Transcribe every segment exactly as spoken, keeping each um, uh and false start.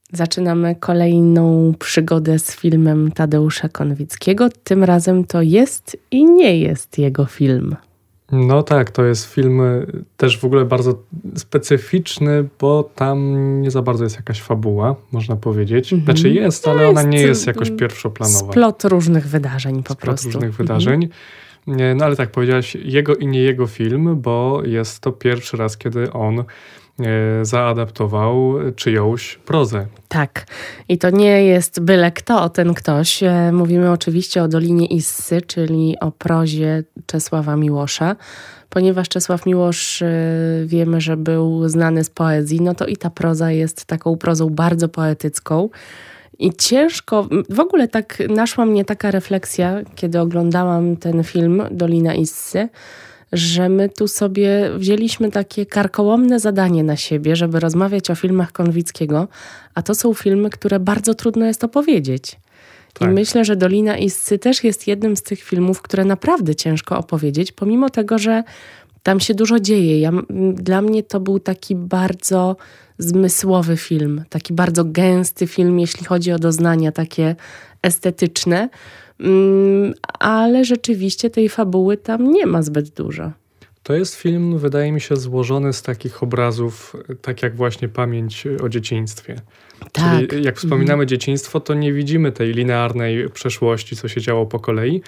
Zaczynamy kolejną przygodę z filmem Tadeusza Konwickiego. Tym razem to jest i nie jest jego film. No tak, to jest film też w ogóle bardzo specyficzny, bo tam nie za bardzo jest jakaś fabuła, można powiedzieć. Mm-hmm. Znaczy jest, ale no ona jest, nie jest jakoś pierwszoplanowa. Splot różnych wydarzeń po Splot prostu. różnych wydarzeń. Mm-hmm. No ale tak, powiedziałaś, jego i nie jego film, bo jest to pierwszy raz, kiedy on zaadaptował czyjąś prozę. Tak. I to nie jest byle kto, ten ktoś. Mówimy oczywiście o Dolinie Issy, czyli o prozie Czesława Miłosza. Ponieważ Czesław Miłosz wiemy, że był znany z poezji, no to i ta proza jest taką prozą bardzo poetycką. I ciężko, w ogóle tak naszła mnie taka refleksja, kiedy oglądałam ten film Dolina Issy, że my tu sobie wzięliśmy takie karkołomne zadanie na siebie, żeby rozmawiać o filmach Konwickiego, a to są filmy, które bardzo trudno jest opowiedzieć. Tak. I myślę, że Dolina Issy też jest jednym z tych filmów, które naprawdę ciężko opowiedzieć, pomimo tego, że tam się dużo dzieje. Ja, dla mnie to był taki bardzo zmysłowy film, taki bardzo gęsty film, jeśli chodzi o doznania takie estetyczne, ale rzeczywiście tej fabuły tam nie ma zbyt dużo. To jest film, wydaje mi się, złożony z takich obrazów, tak jak właśnie pamięć o dzieciństwie. Tak. Czyli jak wspominamy mm. dzieciństwo, to nie widzimy tej linearnej przeszłości, co się działo po kolei,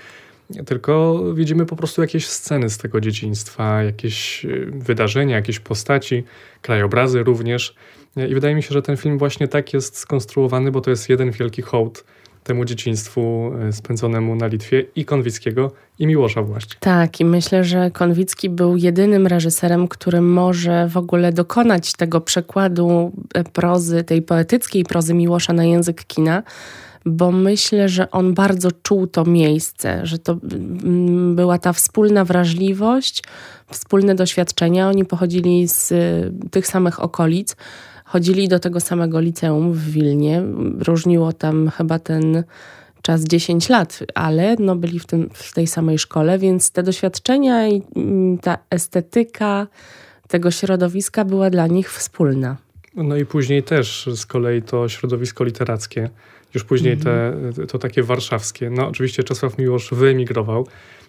tylko widzimy po prostu jakieś sceny z tego dzieciństwa, jakieś wydarzenia, jakieś postaci, krajobrazy również. I wydaje mi się, że ten film właśnie tak jest skonstruowany, bo to jest jeden wielki hołd temu dzieciństwu spędzonemu na Litwie i Konwickiego, i Miłosza właśnie. Tak, i myślę, że Konwicki był jedynym reżyserem, który może w ogóle dokonać tego przekładu prozy, tej poetyckiej prozy Miłosza na język kina, bo myślę, że on bardzo czuł to miejsce, że to była ta wspólna wrażliwość, wspólne doświadczenia. Oni pochodzili z tych samych okolic, chodzili do tego samego liceum w Wilnie. Różniło tam chyba ten czas dziesięć lat, ale no byli w, tym, w tej samej szkole, więc te doświadczenia i ta estetyka tego środowiska była dla nich wspólna. No i później też z kolei to środowisko literackie, już później te, to takie warszawskie. No oczywiście Czesław Miłosz wyemigrował,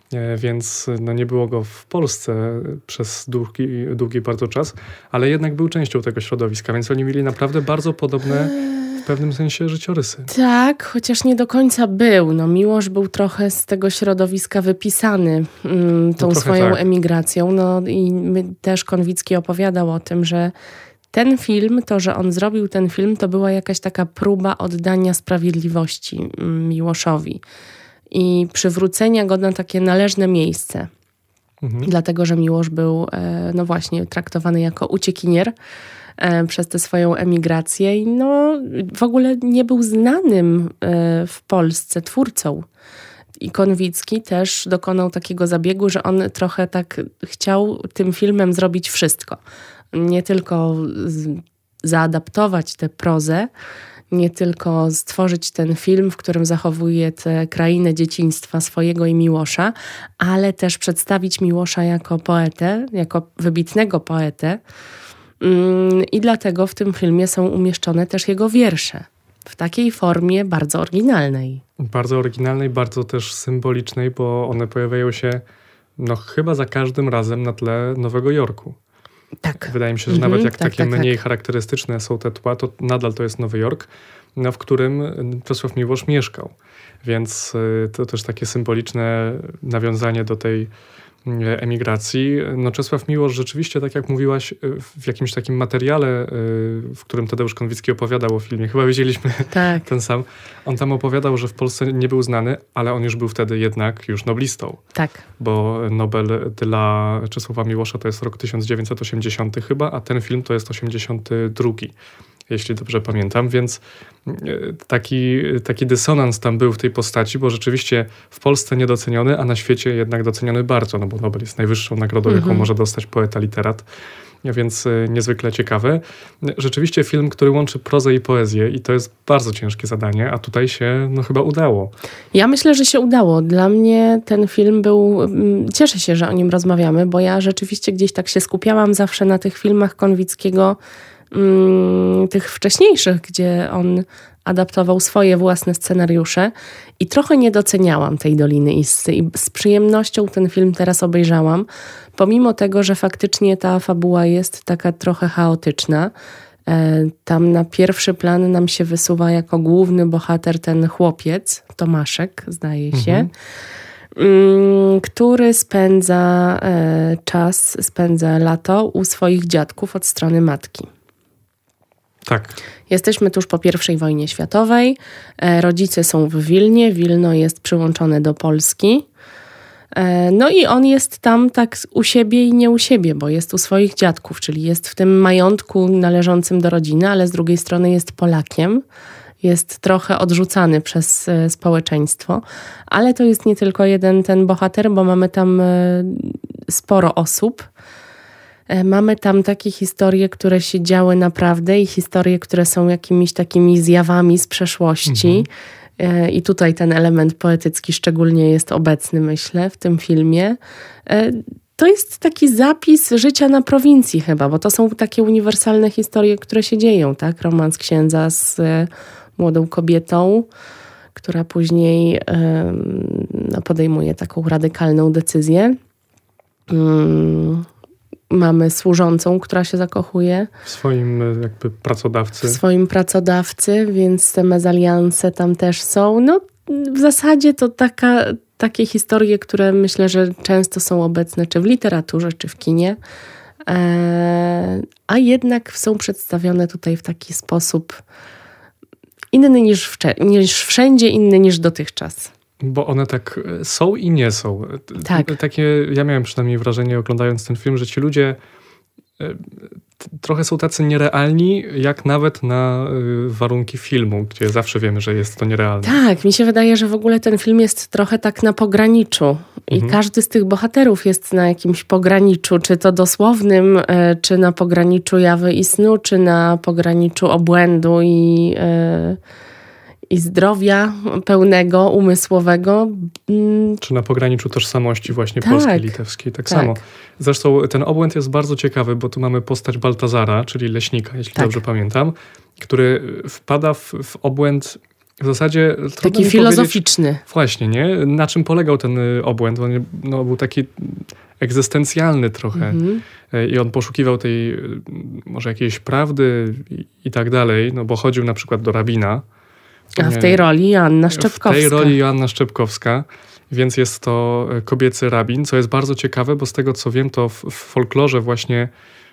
więc no nie było go w Polsce przez długi, długi bardzo czas, ale jednak był częścią tego środowiska, więc oni mieli naprawdę bardzo podobne w pewnym sensie życiorysy. Tak, chociaż nie do końca był. No, Miłosz był trochę z tego środowiska wypisany mm, tą no swoją tak. emigracją. No i my, też Konwicki opowiadał o tym, że ten film, to, że on zrobił ten film, to była jakaś taka próba oddania sprawiedliwości Miłoszowi i przywrócenia go na takie należne miejsce. Mhm. Dlatego, że Miłosz był, no właśnie, traktowany jako uciekinier przez tę swoją emigrację i no w ogóle nie był znanym w Polsce twórcą. I Konwicki też dokonał takiego zabiegu, że on trochę tak chciał tym filmem zrobić wszystko. Nie tylko zaadaptować tę prozę, nie tylko stworzyć ten film, w którym zachowuje tę krainę dzieciństwa swojego i Miłosza, ale też przedstawić Miłosza jako poetę, jako wybitnego poetę. I dlatego w tym filmie są umieszczone też jego wiersze. W takiej formie bardzo oryginalnej. Bardzo oryginalnej, bardzo też symbolicznej, bo one pojawiają się no chyba za każdym razem na tle Nowego Jorku. Tak. Wydaje mi się, że mhm, nawet jak tak, takie tak, mniej tak. charakterystyczne są te tła, to nadal to jest Nowy Jork, no, w którym Czesław Miłosz mieszkał. Więc to też takie symboliczne nawiązanie do tej emigracji. No Czesław Miłosz rzeczywiście, tak jak mówiłaś, w jakimś takim materiale, w którym Tadeusz Konwicki opowiadał o filmie, chyba widzieliśmy tak. ten sam, on tam opowiadał, że w Polsce nie był znany, ale on już był wtedy jednak już noblistą. Tak. Bo Nobel dla Czesława Miłosza to jest rok tysiąc dziewięćset osiemdziesiąty chyba, a ten film to jest osiemdziesiąty drugi, jeśli dobrze pamiętam, więc taki, taki dysonans tam był w tej postaci, bo rzeczywiście w Polsce niedoceniony, a na świecie jednak doceniony bardzo, no bo Nobel jest najwyższą nagrodą, mm-hmm. jaką może dostać poeta, literat, więc niezwykle ciekawe. Rzeczywiście film, który łączy prozę i poezję i to jest bardzo ciężkie zadanie, a tutaj się no chyba udało. Ja myślę, że się udało. Dla mnie ten film był... Cieszę się, że o nim rozmawiamy, bo ja rzeczywiście gdzieś tak się skupiałam zawsze na tych filmach Konwickiego mm, tych wcześniejszych, gdzie on adaptował swoje własne scenariusze i trochę nie doceniałam tej Doliny Issy i z przyjemnością ten film teraz obejrzałam, pomimo tego, że faktycznie ta fabuła jest taka trochę chaotyczna. Tam na pierwszy plan nam się wysuwa jako główny bohater ten chłopiec, Tomaszek, zdaje się, mhm. który spędza czas, spędza lato u swoich dziadków od strony matki. Tak. Jesteśmy tuż po pierwszej wojnie światowej. Rodzice są w Wilnie. Wilno jest przyłączone do Polski. No i on jest tam tak u siebie i nie u siebie, bo jest u swoich dziadków, czyli jest w tym majątku należącym do rodziny, ale z drugiej strony jest Polakiem. Jest trochę odrzucany przez społeczeństwo. Ale to jest nie tylko jeden ten bohater, bo mamy tam sporo osób. Mamy tam takie historie, które się działy naprawdę i historie, które są jakimiś takimi zjawami z przeszłości. Mhm. I tutaj ten element poetycki szczególnie jest obecny, myślę, w tym filmie. To jest taki zapis życia na prowincji chyba, bo to są takie uniwersalne historie, które się dzieją, tak? Romans księdza z młodą kobietą, która później no, podejmuje taką radykalną decyzję. Mamy służącą, która się zakochuje. W swoim jakby pracodawcy. W swoim pracodawcy, więc te mezalianse tam też są. No w zasadzie to taka, takie historie, które myślę, że często są obecne czy w literaturze, czy w kinie. E, a jednak są przedstawione tutaj w taki sposób inny niż, wcze- niż wszędzie, inny niż dotychczas. Bo one tak są i nie są. Tak. Takie, ja miałem przynajmniej wrażenie, oglądając ten film, że ci ludzie trochę są tacy nierealni, jak nawet na warunki filmu, gdzie zawsze wiemy, że jest to nierealne. Tak, mi się wydaje, że w ogóle ten film jest trochę tak na pograniczu. I mhm. każdy z tych bohaterów jest na jakimś pograniczu, czy to dosłownym, czy na pograniczu jawy i snu, czy na pograniczu obłędu i... i zdrowia pełnego, umysłowego. Czy na pograniczu tożsamości właśnie tak, polskiej, litewskiej. Tak, tak samo. Zresztą ten obłęd jest bardzo ciekawy, bo tu mamy postać Baltazara, czyli leśnika, jeśli tak. dobrze pamiętam, który wpada w, w obłęd w zasadzie... Taki filozoficzny. Właśnie, nie? Na czym polegał ten obłęd? On no, był taki egzystencjalny trochę. Mhm. I on poszukiwał tej może jakiejś prawdy i, i tak dalej, no bo chodził na przykład do rabina. A w tej roli Joanna Szczepkowska. W tej roli Joanna Szczepkowska, więc jest to kobiecy rabin, co jest bardzo ciekawe, bo z tego co wiem, to w, w folklorze właśnie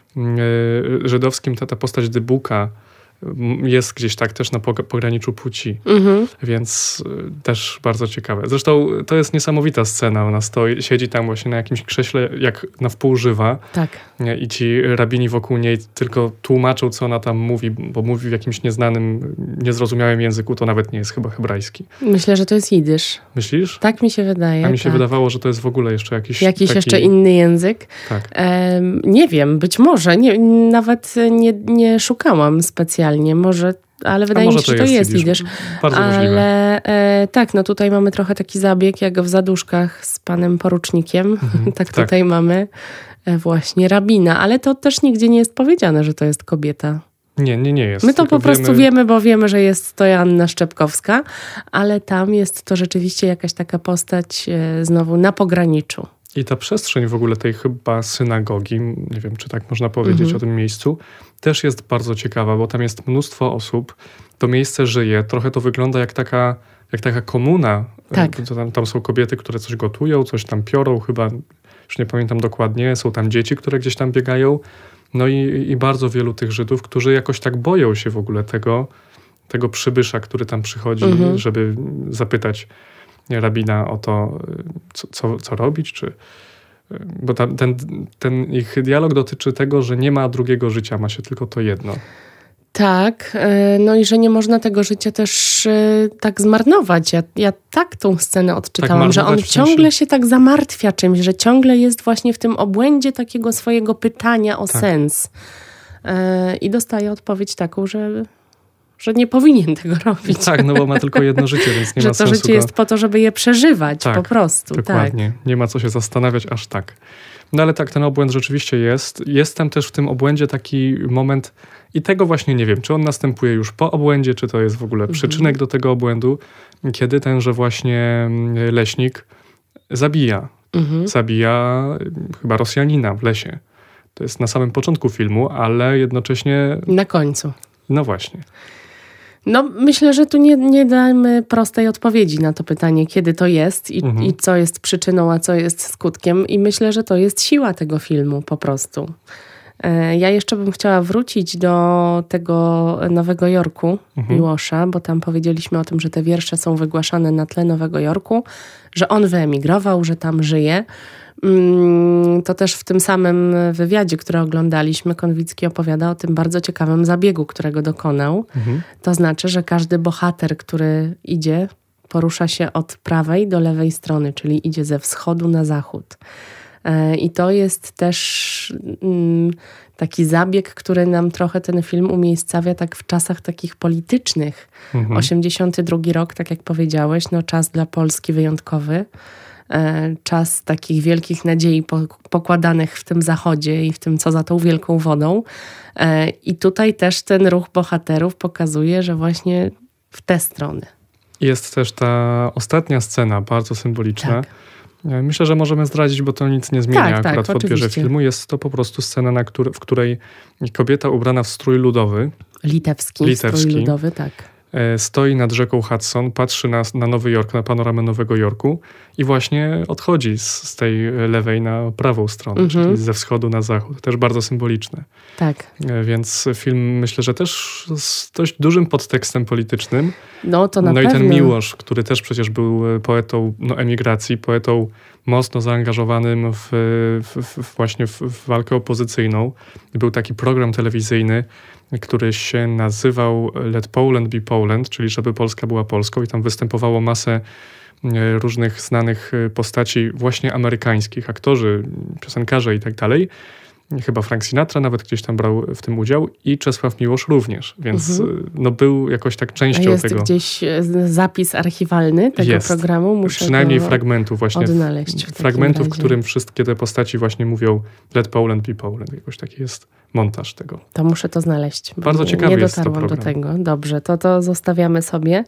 y, żydowskim ta, ta postać Dybuka jest gdzieś tak też na pograniczu płci, mhm. więc y, też bardzo ciekawe. Zresztą to jest niesamowita scena. Ona stoi, siedzi tam właśnie na jakimś krześle, jak na wpół żywa. Tak. I ci rabini wokół niej tylko tłumaczą, co ona tam mówi, bo mówi w jakimś nieznanym, niezrozumiałym języku. To nawet nie jest chyba hebrajski. Myślę, że to jest jidysz. Myślisz? Tak mi się wydaje. A mi się tak. wydawało, że to jest w ogóle jeszcze jakiś... Jakiś taki... jeszcze inny język. Tak. Ehm, nie wiem, być może. Nie, nawet nie, nie szukałam specjalnie. Może, ale wydaje mi się, że to jest jidysz. Bardzo ale możliwe. E, tak, no tutaj mamy trochę taki zabieg, jak w Zaduszkach z panem porucznikiem. Mhm, tak tutaj tak. mamy e, właśnie rabina, ale to też nigdzie nie jest powiedziane, że to jest kobieta. Nie, nie, nie jest. My to po prostu wiemy... wiemy, bo wiemy, że jest to Joanna Szczepkowska, ale tam jest to rzeczywiście jakaś taka postać e, znowu na pograniczu. I ta przestrzeń w ogóle tej chyba synagogi, nie wiem, czy tak można powiedzieć mhm. o tym miejscu, też jest bardzo ciekawa, bo tam jest mnóstwo osób, to miejsce żyje, trochę to wygląda jak taka, jak taka komuna. Tak. Tam, tam są kobiety, które coś gotują, coś tam piorą, chyba, już nie pamiętam dokładnie, są tam dzieci, które gdzieś tam biegają. No i, i bardzo wielu tych Żydów, którzy jakoś tak boją się w ogóle tego, tego przybysza, który tam przychodzi, mhm. żeby zapytać rabina o to, co, co, co robić, czy... Bo tam, ten, ten ich dialog dotyczy tego, że nie ma drugiego życia, ma się tylko to jedno. Tak, no i że nie można tego życia też tak zmarnować. Ja, ja tak tą scenę odczytałam, tak, że on ciągle się tak zamartwia czymś, że ciągle jest właśnie w tym obłędzie takiego swojego pytania o tak. sens. I dostaje odpowiedź taką, że... że nie powinien tego robić. Tak, no bo ma tylko jedno życie, więc nie że ma sensu. Że to życie go... jest po to, żeby je przeżywać tak, po prostu. Dokładnie. Tak. Nie ma co się zastanawiać aż tak. No ale tak, ten obłęd rzeczywiście jest. Jest tam też w tym obłędzie taki moment i tego właśnie nie wiem, czy on następuje już po obłędzie, czy to jest w ogóle przyczynek mhm. do tego obłędu, kiedy tenże właśnie leśnik zabija. Mhm. Zabija chyba Rosjanina w lesie. To jest na samym początku filmu, ale jednocześnie... Na końcu. No właśnie. No myślę, że tu nie, nie damy prostej odpowiedzi na to pytanie, kiedy to jest i, mhm. i co jest przyczyną, a co jest skutkiem. I myślę, że to jest siła tego filmu po prostu. Ja jeszcze bym chciała wrócić do tego Nowego Jorku mhm. Miłosza, bo tam powiedzieliśmy o tym, że te wiersze są wygłaszane na tle Nowego Jorku, że on wyemigrował, że tam żyje. To też w tym samym wywiadzie, który oglądaliśmy, Konwicki opowiada o tym bardzo ciekawym zabiegu, którego dokonał. Mhm. To znaczy, że każdy bohater, który idzie, porusza się od prawej do lewej strony, czyli idzie ze wschodu na zachód. I to jest też taki zabieg, który nam trochę ten film umiejscawia tak w czasach takich politycznych. Mhm. osiemdziesiąty drugi rok, tak jak powiedziałeś, no czas dla Polski wyjątkowy. Czas takich wielkich nadziei pokładanych w tym zachodzie i w tym, co za tą wielką wodą. I tutaj też ten ruch bohaterów pokazuje, że właśnie w tę stronę. Jest też ta ostatnia scena, bardzo symboliczna. Tak. Myślę, że możemy zdradzić, bo to nic nie zmienia tak, akurat tak, w odbierze oczywiście. filmu. Jest to po prostu scena, na który, w której kobieta ubrana w strój ludowy. Litewski, litewski strój ludowy, tak. Stoi nad rzeką Hudson, patrzy na, na Nowy Jork, na panoramę Nowego Jorku i właśnie odchodzi z, z tej lewej na prawą stronę, mhm. czyli ze wschodu na zachód. Też bardzo symboliczne. Tak. Więc film myślę, że też z dość dużym podtekstem politycznym. No to na No pewno. i ten Miłosz, który też przecież był poetą no, emigracji, poetą mocno zaangażowanym w, w, w właśnie w, w walkę opozycyjną. Był taki program telewizyjny, który się nazywał Let Poland be Poland, czyli żeby Polska była Polską i tam występowało masę różnych znanych postaci właśnie amerykańskich, aktorzy, piosenkarze i tak dalej. Chyba Frank Sinatra nawet gdzieś tam brał w tym udział i Czesław Miłosz również, więc mhm. no był jakoś tak częścią jest tego. Jest gdzieś zapis archiwalny tego jest. programu? Muszę Przynajmniej fragmentów właśnie. Odnaleźć w fragmentów, razie. w którym wszystkie te postaci właśnie mówią Let Poland be Poland. Jakoś taki jest montaż tego. To muszę to znaleźć. Bardzo nie, ciekawy nie jest to dotarłam program. do tego. Dobrze, to to zostawiamy sobie.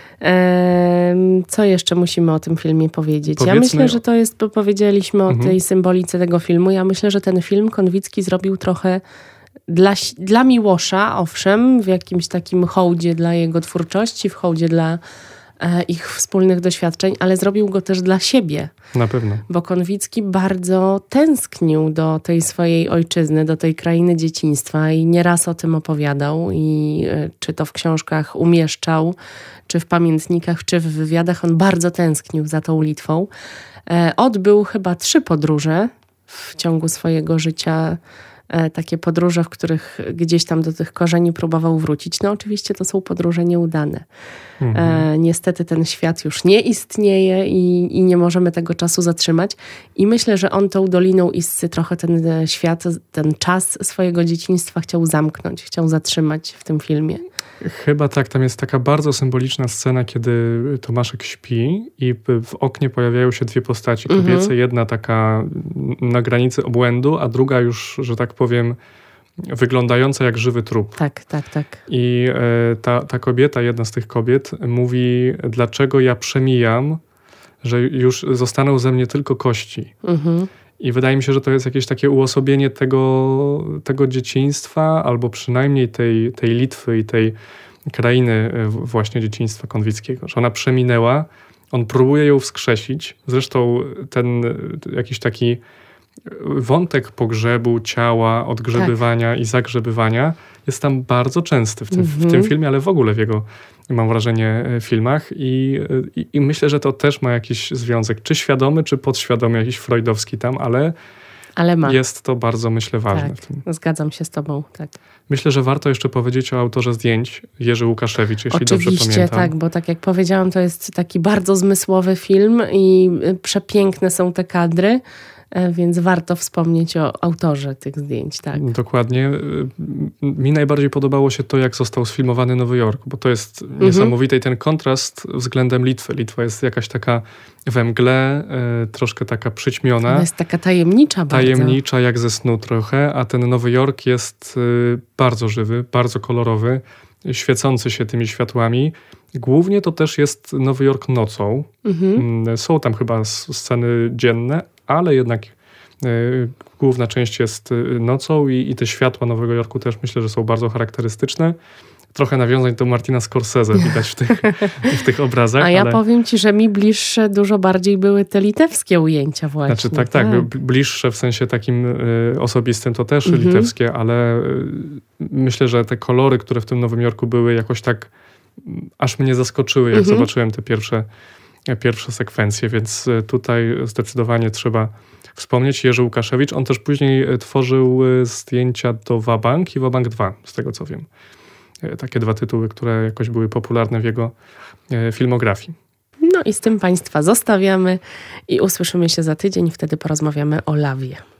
Co jeszcze musimy o tym filmie powiedzieć? Powiedzmy... Ja myślę, że to jest, bo powiedzieliśmy o mhm. tej symbolice tego filmu. Ja myślę, że ten film Konwicki zrobił trochę dla, dla Miłosza, owszem, w jakimś takim hołdzie dla jego twórczości, w hołdzie dla e, ich wspólnych doświadczeń, ale zrobił go też dla siebie. Na pewno. Bo Konwicki bardzo tęsknił do tej swojej ojczyzny, do tej krainy dzieciństwa i nieraz o tym opowiadał i e, czy to w książkach umieszczał, czy w pamiętnikach, czy w wywiadach. On bardzo tęsknił za tą Litwą. E, odbył chyba trzy podróże w ciągu swojego życia, e, takie podróże, w których gdzieś tam do tych korzeni próbował wrócić. No oczywiście to są podróże nieudane. Mhm. E, niestety ten świat już nie istnieje i, i nie możemy tego czasu zatrzymać. I myślę, że on tą Doliną Issy trochę ten świat, ten czas swojego dzieciństwa chciał zamknąć, chciał zatrzymać w tym filmie. Chyba tak, tam jest taka bardzo symboliczna scena, kiedy Tomaszek śpi i w oknie pojawiają się dwie postaci kobiece. Mhm. Jedna taka na granicy obłędu, a druga już, że tak powiem, wyglądająca jak żywy trup. Tak, tak, tak. I e, ta, ta kobieta, jedna z tych kobiet mówi, dlaczego ja przemijam, że już zostaną ze mnie tylko kości. Mhm. I wydaje mi się, że to jest jakieś takie uosobienie tego, tego dzieciństwa, albo przynajmniej tej, tej Litwy i tej krainy właśnie dzieciństwa Konwickiego. Że ona przeminęła, on próbuje ją wskrzesić. Zresztą ten jakiś taki wątek pogrzebu, ciała, odgrzebywania tak. i zagrzebywania jest tam bardzo częsty w tym, mhm. w tym filmie, ale w ogóle w jego, mam wrażenie, filmach I, i, i myślę, że to też ma jakiś związek, czy świadomy, czy podświadomy, jakiś freudowski tam, ale, ale ma. jest to bardzo, myślę, ważne. Tak, w tym. Zgadzam się z tobą, tak. Myślę, że warto jeszcze powiedzieć o autorze zdjęć, Jerzy Łukaszewicz, jeśli Oczywiście, dobrze pamiętam. Oczywiście, tak, bo tak jak powiedziałam, to jest taki bardzo zmysłowy film i przepiękne są te kadry. więc warto wspomnieć o autorze tych zdjęć. Tak. Dokładnie. Mi najbardziej podobało się to, jak został sfilmowany Nowy Jork, bo to jest mhm. niesamowite i ten kontrast względem Litwy. Litwa jest jakaś taka we mgle, troszkę taka przyćmiona. Ona jest taka tajemnicza bardzo. Tajemnicza, jak ze snu trochę, a ten Nowy Jork jest bardzo żywy, bardzo kolorowy, świecący się tymi światłami. Głównie to też jest Nowy Jork nocą. Mhm. Są tam chyba sceny dzienne, ale jednak y, główna część jest nocą i, i te światła Nowego Jorku też myślę, że są bardzo charakterystyczne. Trochę nawiązań do Martina Scorsese widać w tych, w tych obrazach. A ja ale... powiem ci, że mi bliższe dużo bardziej były te litewskie ujęcia właśnie. Znaczy tak, tak, tak. Bliższe w sensie takim y, osobistym to też mhm. litewskie, ale y, myślę, że te kolory, które w tym Nowym Jorku były, jakoś tak y, aż mnie zaskoczyły, jak mhm. zobaczyłem te pierwsze, pierwsze sekwencje, więc y, tutaj zdecydowanie trzeba wspomnieć. Jerzy Łukaszewicz, on też później tworzył zdjęcia do Wabank i Wabank dwa, z tego co wiem. Takie dwa tytuły, które jakoś były popularne w jego filmografii. No i z tym Państwa zostawiamy i usłyszymy się za tydzień. Wtedy porozmawiamy o lawie.